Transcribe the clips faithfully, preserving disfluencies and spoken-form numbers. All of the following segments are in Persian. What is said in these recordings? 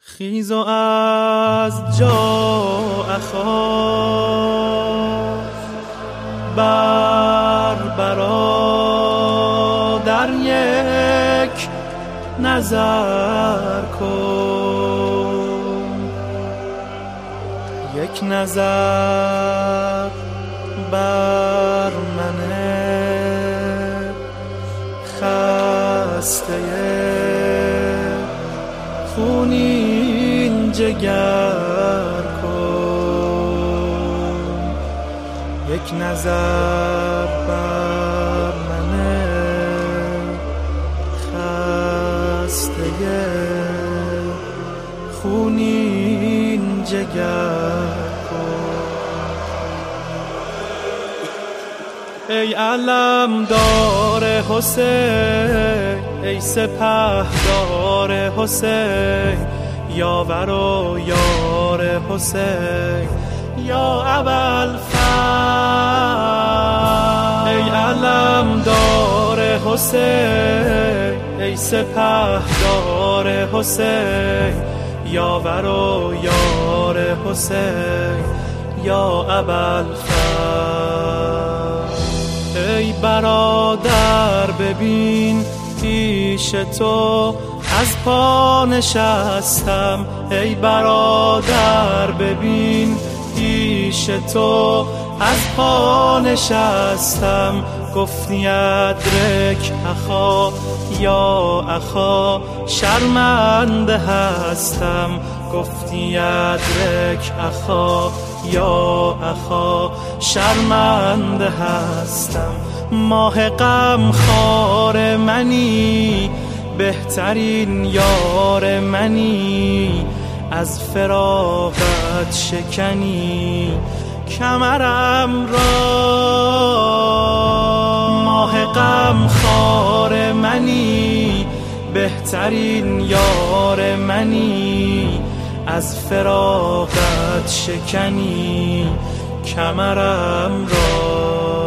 خیز و از جا اخاف بر برادر یک نظر کن، یک نظر بر من خسته خونین جگر کن، یک نظر بر من خسته خونین جگر کن. ای علمدار حسین، ای سپهدار حسین، یاور و یار حسین، یا ابوالفضل. ای علمدار حسین، ای سپهدار حسین، یاور و یار حسین، یا ابوالفضل. ای برادر ببین پیش تو از پا نشستم، ای برادر ببین پیش تو از پا نشستم. گفتی ادرک اخا یا اخا، شرمنده هستم. گفتی ادرک اخا یا اخا، شرمنده هستم. ماه غم خوار منی، بهترین یار منی، از فراقت شکنی کمرم را. ماه غم خوار منی، بهترین یار منی، از فراقت شکنی کمرم را.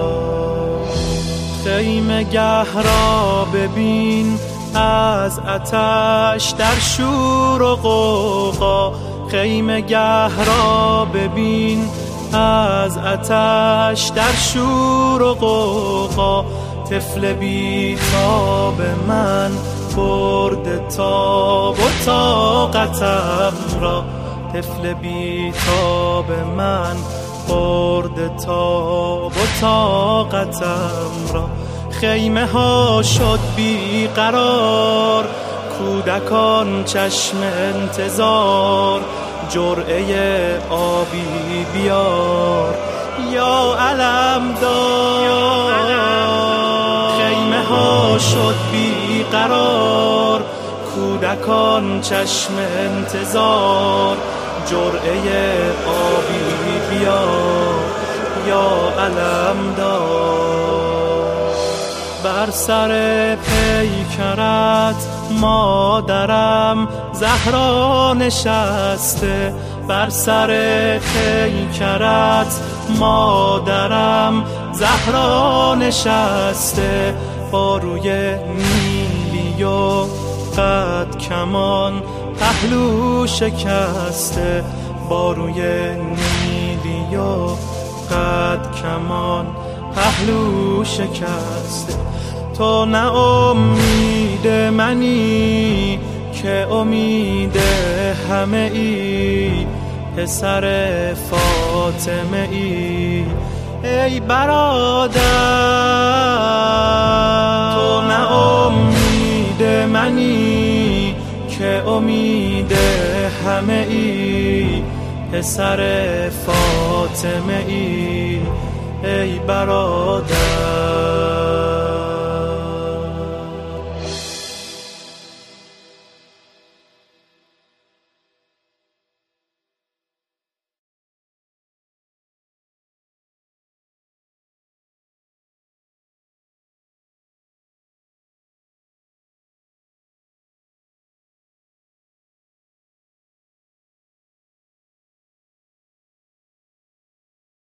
خیمه گه را ببین از آتش در شور و غوغا، خیمه گه را ببین از آتش در شور و غوغا. طفل بی تاب من برد تاب و طاقتم را، طفل بی تاب من برد تاب و طاقتم را. خیمه ها شد بی قرار، کودکان چشم انتظار، جرعه آبی بیار یا علمدار. خیمه ها شد بی قرار، کودکان چشم انتظار، جرعه آبی بیار یا علمدار. بر سر پیکرت مادرم زهرا نشسته، بر سر پیکرت مادرم زهرا نشسته. با روی نیلی و قد کمان پهلو شکسته، با روی نیلی و قد کمان پهلو شکسته. تو نه امید منی که امید همه ای، پسر فاطمه ای ای برادر. تو نه امید منی که امید همه ای، پسر فاطمه ای ای برادر.